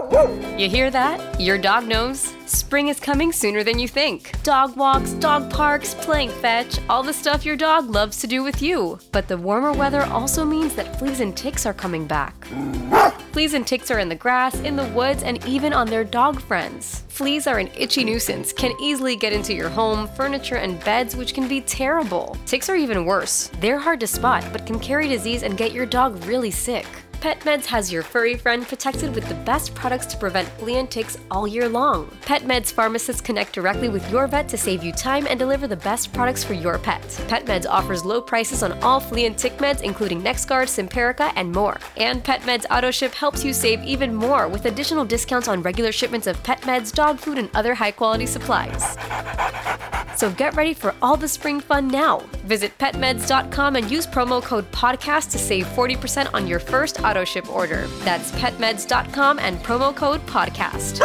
You hear that? Your dog knows. Spring is coming sooner than you think. Dog walks, dog parks, playing fetch, all the stuff your dog loves to do with you. But the warmer weather also means that fleas and ticks are coming back. Fleas and ticks are in the grass, in the woods, and even on their dog friends. Fleas are an itchy nuisance, can easily get into your home, furniture, and beds, which can be terrible. Ticks are even worse. They're hard to spot, but can carry disease and get your dog really sick. PetMeds has your furry friend protected with the best products to prevent flea and ticks all year long. PetMeds pharmacists connect directly with your vet to save you time and deliver the best products for your pet. PetMeds offers low prices on all flea and tick meds, including NexGard, Simparica, and more. And PetMeds AutoShip helps you save even more with additional discounts on regular shipments of pet meds, dog food, and other high-quality supplies. So get ready for all the spring fun now. Visit petmeds.com and use promo code PODCAST to save 40% on your first AutoShip order. That's petmeds.com and promo code PODCAST.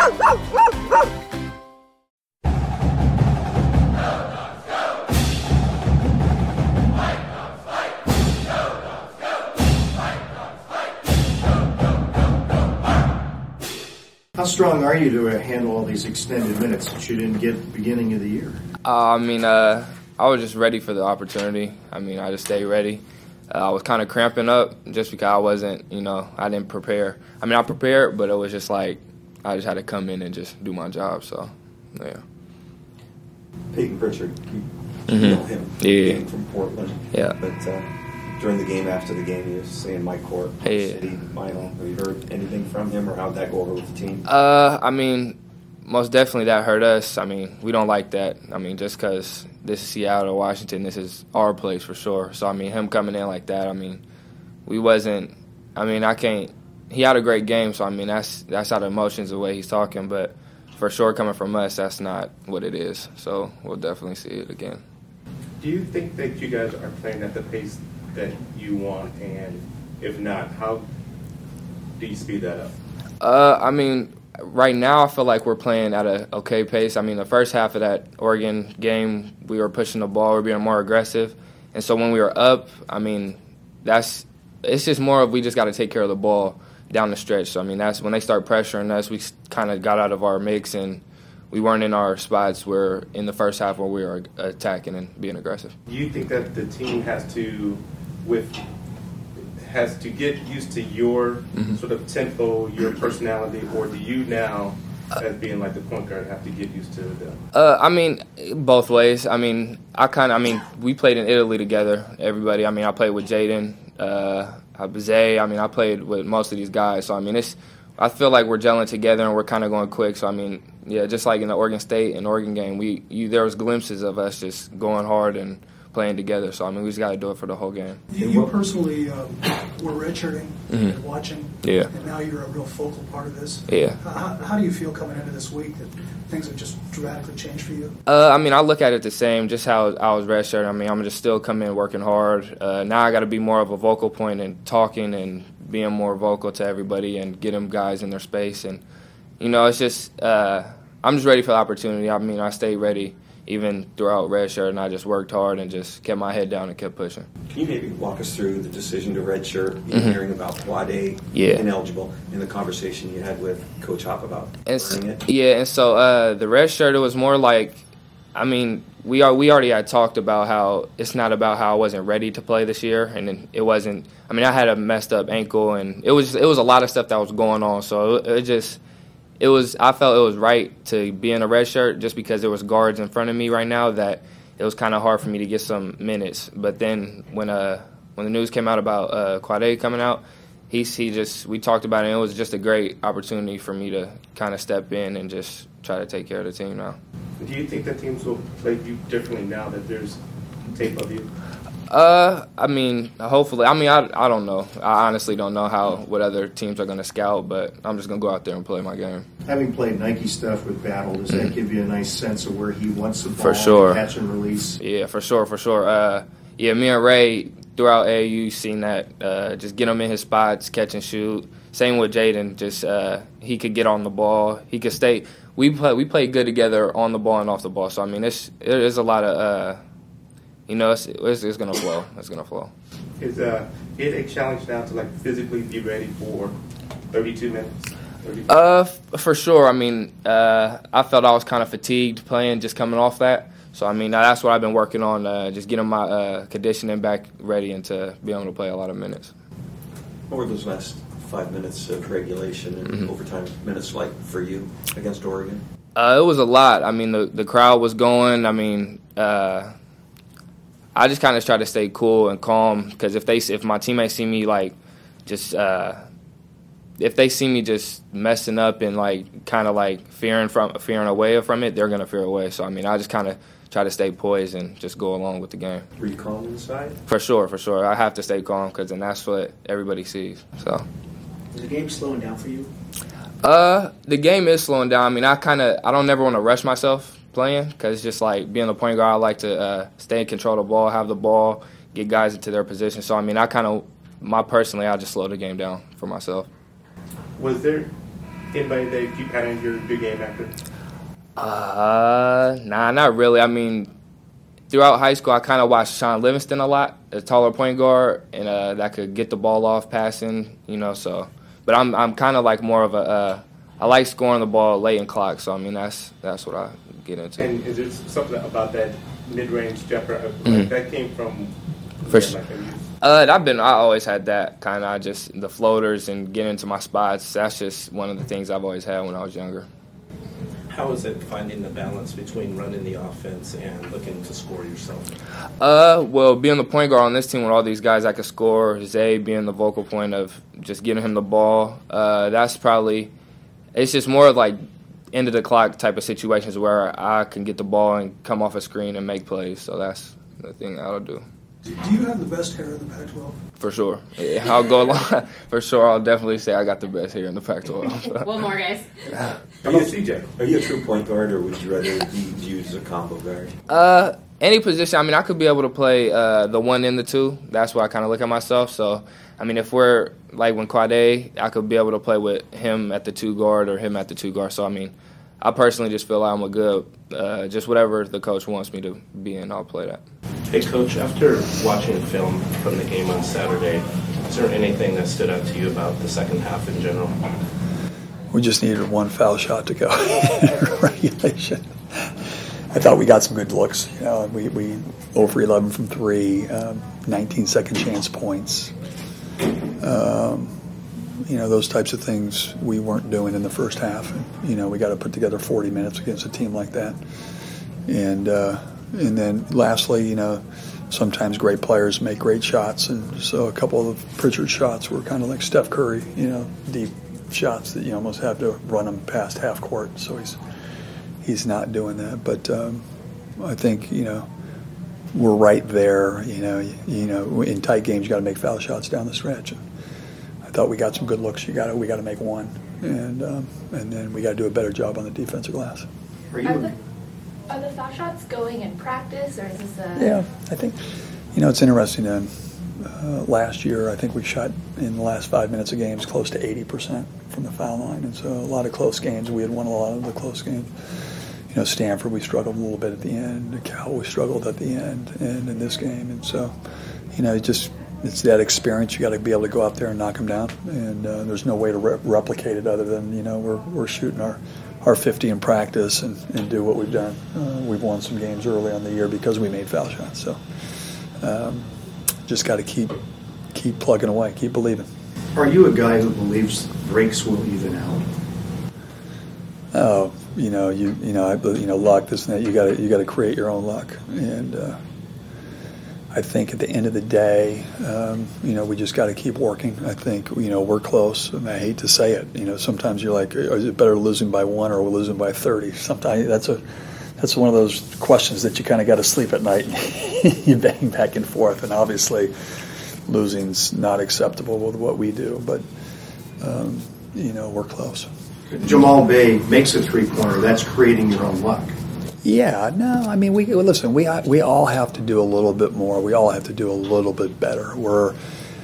How strong are you to handle all these extended minutes that you didn't get at the beginning of the year? I was just ready for the opportunity. I just stayed ready. I was kind of cramping up just because I wasn't, I didn't prepare. I prepared, but it was just like I just had to come in and just do my job. So, yeah. Peyton Pritchard, you know him. Yeah. Came from Portland. Yeah. But during the game, after the game, he was saying Mike Court, City final. Have you heard anything from him, or how'd that go over with the team? Most definitely that hurt us. We don't like that. Just because this is Seattle or Washington, this is our place for sure. So, him coming in like that, we wasn't – I can't – he had a great game, so, that's out of emotions the way he's talking. But for sure coming from us, that's not what it is. So we'll definitely see it again. Do you think that you guys are playing at the pace that you want? And if not, how do you speed that up? Right now, I feel like we're playing at an okay pace. The first half of that Oregon game, we were pushing the ball, we were being more aggressive. And so when we were up, it's just more of we just got to take care of the ball down the stretch. So, that's when they start pressuring us, we kind of got out of our mix and we weren't in our spots where in the first half where we were attacking and being aggressive. Do you think that the team has to get used to your sort of tempo, your personality, or do you now, as being like the point guard, have to get used to them? Both ways. We played in Italy together, everybody. I played with Jaden, Zay. I played with most of these guys. So, I feel like we're gelling together and we're kind of going quick. So, just like in the Oregon State and Oregon game, there was glimpses of us just going hard and playing together. So, we just got to do it for the whole game. You personally were redshirting and watching, yeah, and now you're a real focal part of this. Yeah. How do you feel coming into this week that things have just dramatically changed for you? I look at it the same, just how I was redshirting. I'm just still coming in working hard. Now I got to be more of a vocal point and talking and being more vocal to everybody and get them guys in their space. And, it's just I'm just ready for the opportunity. I stayed ready even throughout redshirt, and I just worked hard and just kept my head down and kept pushing. Can you maybe walk us through the decision to redshirt, hearing about Quad A, ineligible, and the conversation you had with Coach Hop about learning it? Yeah, and so the redshirt, it was more like, we already had talked about how it's not about how I wasn't ready to play this year, and then it wasn't. I had a messed up ankle, and it was a lot of stuff that was going on. So I felt it was right to be in a red shirt just because there was guards in front of me right now that it was kind of hard for me to get some minutes. But then when the news came out about Quad A coming out, we talked about it, and it was just a great opportunity for me to kind of step in and just try to take care of the team now. Do you think that teams will play you differently now that there's tape of you? Hopefully. I don't know. I honestly don't know what other teams are going to scout, but I'm just going to go out there and play my game. Having played Nike stuff with Battle, does that give you a nice sense of where he wants the ball, for sure, catch and release? Yeah, for sure. Me and Ray throughout AAU seen that. Just get him in his spots, catch and shoot. Same with Jaden. Just he could get on the ball. He could stay. We play good together on the ball and off the ball. So there's a lot of. It's gonna flow. It's gonna flow. Is it a challenge now to physically be ready for 32 minutes? For sure. I mean, I felt I was kind of fatigued playing, just coming off that. So, I mean, that's what I've been working on, just getting my conditioning back ready and to be able to play a lot of minutes. What were those last 5 minutes of regulation and overtime minutes like for you against Oregon? It was a lot. I mean, the crowd was going. I mean, I just kind of try to stay cool and calm because if my teammates see me like just if they see me just messing up and like kind of like fearing away from it, they're gonna fear away. So I mean, I just kind of try to stay poised and just go along with the game. Were you calm inside? For sure. I have to stay calm because then that's what everybody sees. So. Is the game slowing down for you? The game is slowing down. I mean, I don't never want to rush myself playing because it's just like being the point guard. I like to stay in control of the ball, have the ball, get guys into their position. So I mean, I just slow the game down for myself. Was there anybody that you kind of your big game after? Nah, not really. I mean, throughout high school, I kind of watched Sean Livingston a lot, a taller point guard, and that could get the ball off passing, so. But I'm kind of like more of I like scoring the ball late in clock, so I mean that's what I get into. And is there something about that mid-range jumper that came from? I always had that kind of just the floaters and getting into my spots. That's just one of the things I've always had when I was younger. How is it finding the balance between running the offense and looking to score yourself? Well, being the point guard on this team with all these guys that could score, Zay being the vocal point of just getting him the ball, that's probably – it's just more of like end of the clock type of situations where I can get the ball and come off a screen and make plays. So that's the thing I'll do. Do you have the best hair in the Pac-12? For sure. Yeah, I'll go along. For sure, I'll definitely say I got the best hair in the Pac-12. One more, guys. Are you a true point guard, or would you rather be used as a combo guard? Any position. I mean, I could be able to play the 1 and the 2. That's why I kind of look at myself. So, I mean, if we're like when Quade, I could be able to play with him at the 2 guard or him at the 2 guard. So, I mean, I personally just feel like I'm a good, just whatever the coach wants me to be in, I'll play that. Hey, Coach, after watching film from the game on Saturday, is there anything that stood out to you about the second half in general? We just needed one foul shot to go in regulation. I thought we got some good looks. We 0 for 11 from 3, 19 second chance points. Those types of things we weren't doing in the first half. We got to put together 40 minutes against a team like that. And then lastly, sometimes great players make great shots. And so a couple of Pritchard's shots were kind of like Steph Curry, deep shots that you almost have to run them past half court. So he's not doing that. But I think, we're right there. In tight games, you got to make foul shots down the stretch. And I thought we got some good looks. We got to make one. And then we got to do a better job on the defensive glass. Are the foul shots going in practice, or is this a... Yeah, I think, it's interesting. Last year, I think we shot in the last 5 minutes of games close to 80% from the foul line. And so a lot of close games. We had won a lot of the close games. Stanford, we struggled a little bit at the end. Cal, we struggled at the end and in this game. And so, it's that experience. You got to be able to go out there and knock them down. And there's no way to replicate it other than, we're shooting our 50 in practice and do what we've done. We've won some games early on the year because we made foul shots. So just got to keep plugging away, keep believing. Are you a guy who believes breaks will even out? Oh, luck, this and that. You got to create your own luck. And I think at the end of the day, we just got to keep working. I think, we're close. I hate to say it. Sometimes you're like, is it better losing by 1 or losing by 30? Sometimes that's one of those questions that you kind of got to sleep at night. You bang back and forth, and obviously losing's not acceptable with what we do. But we're close. Jamal Bey makes a 3-pointer. That's creating your own luck. Yeah, no, I mean, we all have to do a little bit more. We all have to do a little bit better. We're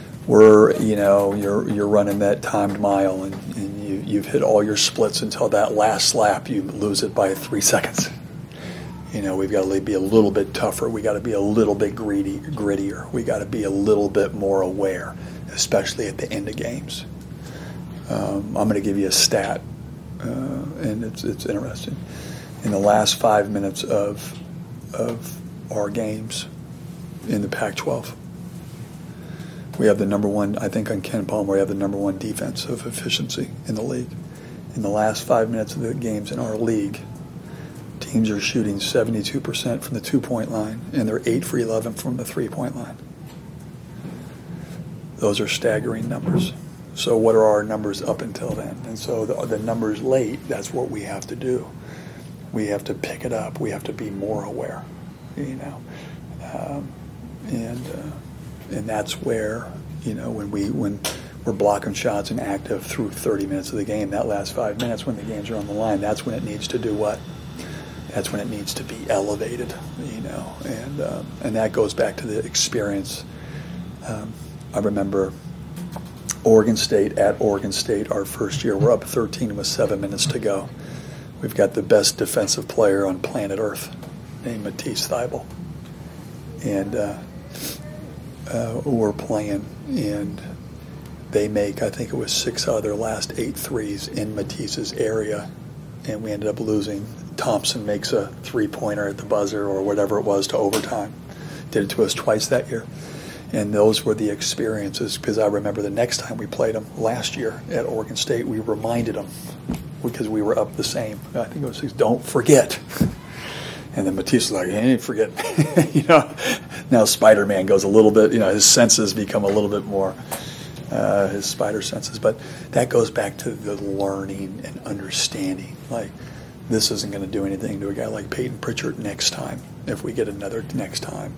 you're running that timed mile and you've hit all your splits until that last slap. You lose it by 3 seconds. We've got to be a little bit tougher. We got to be a little bit grittier. We got to be a little bit more aware, especially at the end of games. I'm going to give you a stat, and it's interesting. In the last 5 minutes of our games in the Pac-12, we have the number one, I think on Ken Palmer, we have the number one defensive efficiency in the league. In the last 5 minutes of the games in our league, teams are shooting 72% from the 2-point line, and they're 8 for 11 from the 3-point line. Those are staggering numbers. So what are our numbers up until then? And so the numbers late, that's what we have to do. We have to pick it up. We have to be more aware, and that's where, when we're blocking shots and active through 30 minutes of the game, that last 5 minutes when the games are on the line, that's when it needs to do what? That's when it needs to be elevated, and that goes back to the experience. I remember Oregon State, our first year, we're up 13 with 7 minutes to go. We've got the best defensive player on planet Earth named Matisse Thybulle. And we're playing, and they make, I think it was 6 out of their last 8 threes in Matisse's area, and we ended up losing. Thompson makes a 3-pointer at the buzzer or whatever it was to overtime. Did it to us twice that year. And those were the experiences, because I remember the next time we played them last year at Oregon State, we reminded them, because we were up the same. I think it was 6, don't forget. And then Matisse was like, hey, ain't forget. Now Spider-Man goes a little bit, his senses become a little bit more, his spider senses. But that goes back to the learning and understanding. Like, this isn't going to do anything to a guy like Peyton Pritchard next time, if we get another next time.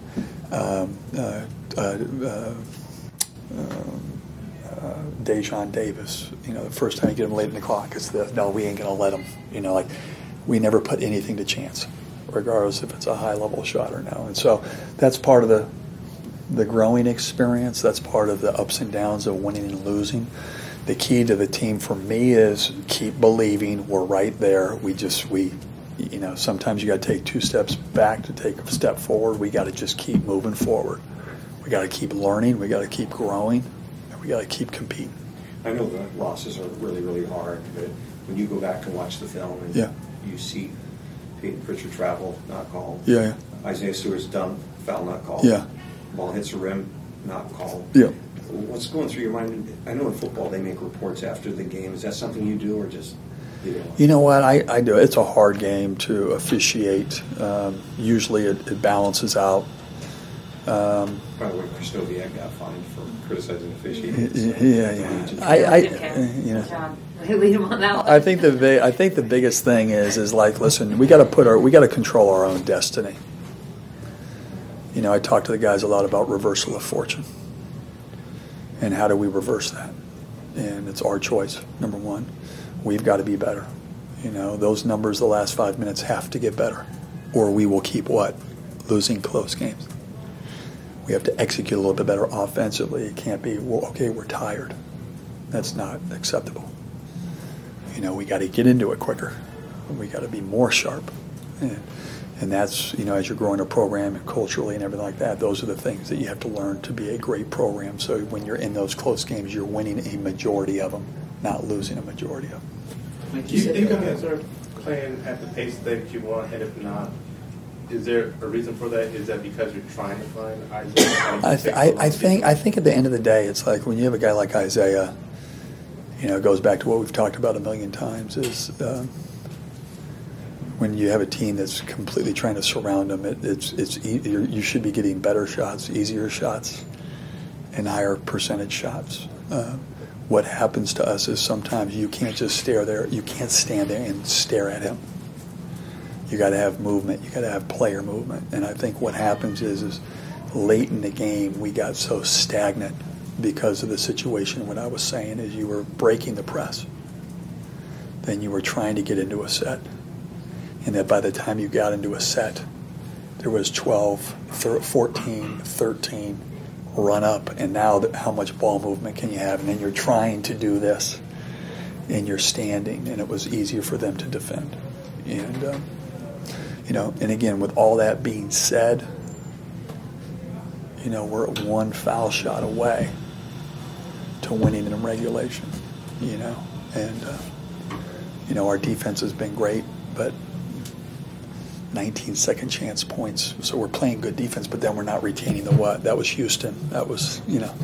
Dejon Davis, the first time you get him late in the clock, no, we ain't going to let him. We never put anything to chance, regardless if it's a high-level shot or no. And so that's part of the growing experience. That's part of the ups and downs of winning and losing. The key to the team for me is keep believing we're right there. Sometimes you got to take 2 steps back to take a step forward. We got to just keep moving forward. We got to keep learning. We got to keep growing. And we got to keep competing. I know the losses are really, really hard, but when you go back and watch the film and you see Peyton Pritchard travel, not called. Yeah. Isaiah Stewart's dunk, foul not called. Yeah. Ball hits the rim, not called. Yeah. What's going through your mind? I know in football they make reports after the game. Is that something you do, or just you don't? You know what? I do. It's a hard game to officiate. Usually it balances out. By the way, Krzysztofiak got fined for criticizing officiating. Lead him on that one. I think the biggest thing is like, listen, we got to control our own destiny. I talk to the guys a lot about reversal of fortune. And how do we reverse that? And it's our choice, number one. We've got to be better. Those numbers the last 5 minutes have to get better, or we will keep what? Losing close games. We have to execute a little bit better offensively. It can't be, we're tired. That's not acceptable. We got to get into it quicker. We got to be more sharp. And that's, as you're growing a program and culturally and everything like that, those are the things that you have to learn to be a great program. So when you're in those close games, you're winning a majority of them, not losing a majority of them. You guys are playing at the pace that you want, and if not, is there a reason for that? Is that because you're trying to find Isaiah? I think at the end of the day, it's like when you have a guy like Isaiah, it goes back to what we've talked about a million times, is when you have a team that's completely trying to surround them, you should be getting better shots, easier shots, and higher percentage shots. What happens to us is sometimes you can't just stare there. You can't stand there and stare at him. You got to have movement. You got to have player movement. And I think what happens is late in the game we got so stagnant because of the situation. What I was saying is you were breaking the press. Then you were trying to get into a set. And that by the time you got into a set, there was 12, 14, 13, run up, and now how much ball movement can you have? And then you're trying to do this, and you're standing, and it was easier for them to defend. And, and again, with all that being said, we're one foul shot away to winning in regulation. you know, and you know, our defense has been great, but 19 second chance points. So we're playing good defense, but then we're not retaining the what. That was Houston. That was, you know.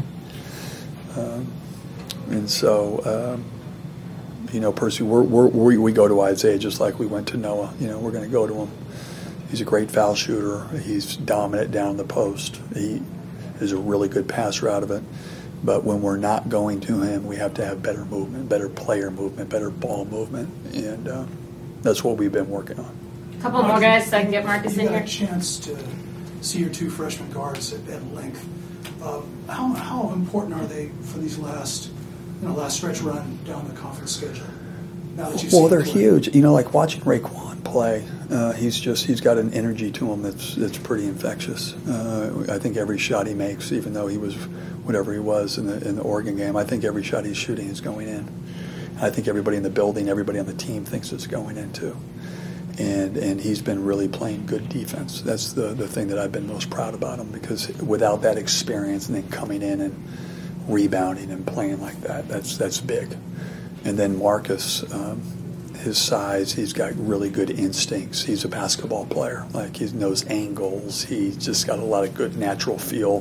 And so, you know, Percy, we go to Isaiah just like we went to Noah. You know, we're going to go to him. He's a great foul shooter. He's dominant down the post. He is a really good passer out of it. But when we're not going to him, we have to have better movement, better player movement, better ball movement. And that's what we've been working on. A couple more guys so I can get Marcus in here. You got a chance to see your two freshman guards at length. How important are they for these last stretch run down the conference schedule? Now that you've they're huge. You know, like watching Raekwon play, he's got an energy to him that's pretty infectious. I think every shot he makes, even though he was whatever he was in the Oregon game, I think every shot he's shooting is going in. I think everybody in the building, everybody on the team thinks it's going in too. And he's been really playing good defense. That's the thing that I've been most proud about him, because without that experience and then coming in and rebounding and playing like that's big. And then Marcus, his size, he's got really good instincts. He's a basketball player. Like, he knows angles. He's just got a lot of good natural feel.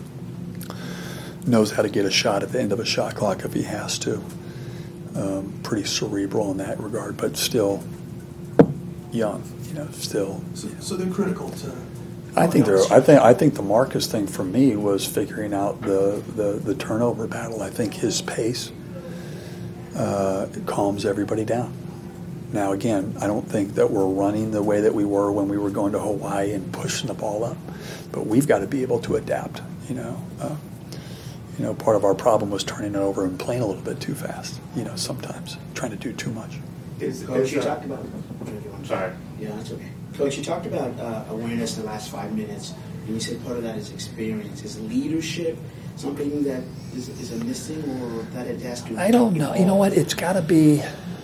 Knows how to get a shot at the end of a shot clock if he has to. Pretty cerebral in that regard, but still young, you know, still. So they're critical to. I think the Marcus thing for me was figuring out the turnover battle. I think his pace calms everybody down. Now again, I don't think that we're running the way that we were when we were going to Hawaii and pushing the ball up, but we've got to be able to adapt. You know, part of our problem was turning it over and playing a little bit too fast. You know, sometimes trying to do too much. Coach, you talked about. I'm sorry. Yeah, that's okay. Coach, you talked about awareness in the last 5 minutes, and you said part of that is experience. Is leadership something that is a missing, or that it has to? I don't know. You know what? It's got to be.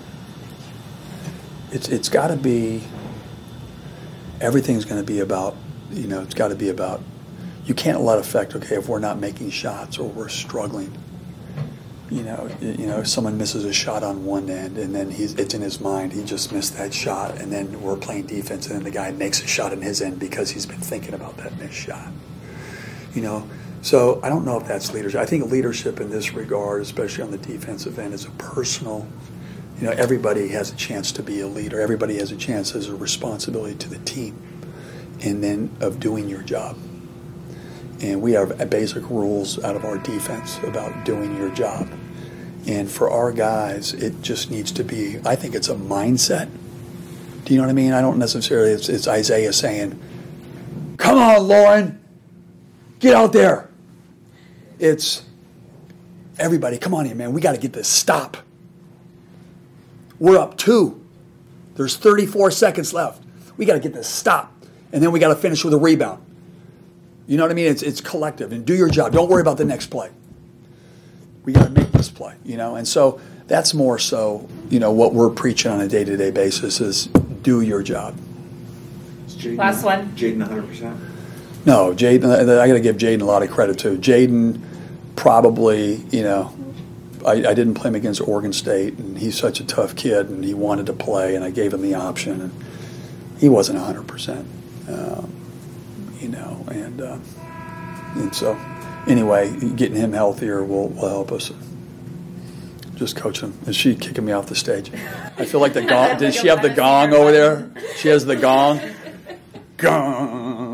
It's got to be. Everything's going to be about. You know, it's got to be about. You can't let affect. Okay, if we're not making shots or we're struggling. You know, if someone misses a shot on one end and then it's in his mind, he just missed that shot, and then we're playing defense and then the guy makes a shot in his end because he's been thinking about that missed shot. You know, so I don't know if that's leadership. I think leadership in this regard, especially on the defensive end, is a personal, you know, everybody has a chance to be a leader. Everybody has a chance as a responsibility to the team and then of doing your job. And we have basic rules out of our defense about doing your job. And for our guys, it just needs to be, I think it's a mindset. Do you know what I mean? I don't necessarily, it's Isaiah saying, come on, Lauren, get out there. It's everybody, come on in, man. We got to get this stop. We're up 2. There's 34 seconds left. We got to get this stop. And then we got to finish with a rebound. You know what I mean? It's collective. And do your job. Don't worry about the next play. We got to make this play, you know? And so that's more so, you know, what we're preaching on a day-to-day basis is do your job. Last one. Jaden 100%? No, Jaden, I got to give Jaden a lot of credit, too. Jaden probably, you know, I didn't play him against Oregon State, and he's such a tough kid, and he wanted to play, and I gave him the option, and he wasn't 100%. You know, and so anyway, getting him healthier will help us. Just coach him. Is she kicking me off the stage? I feel like the gong. Did she have the gong over there? She has the gong. Gong.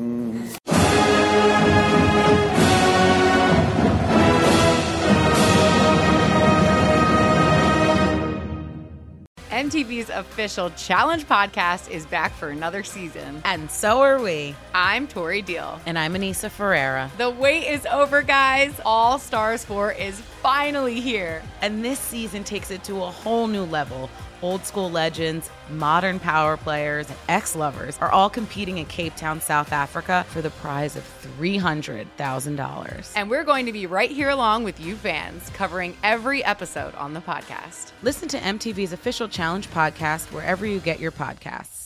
MTV's official Challenge podcast is back for another season. And so are we. I'm Tori Deal. And I'm Anissa Ferreira. The wait is over, guys. All Stars 4 is finally here. And this season takes it to a whole new level. Old school legends, modern power players, and ex-lovers are all competing in Cape Town, South Africa for the prize of $300,000. And we're going to be right here along with you fans, covering every episode on the podcast. Listen to MTV's official Challenge podcast wherever you get your podcasts.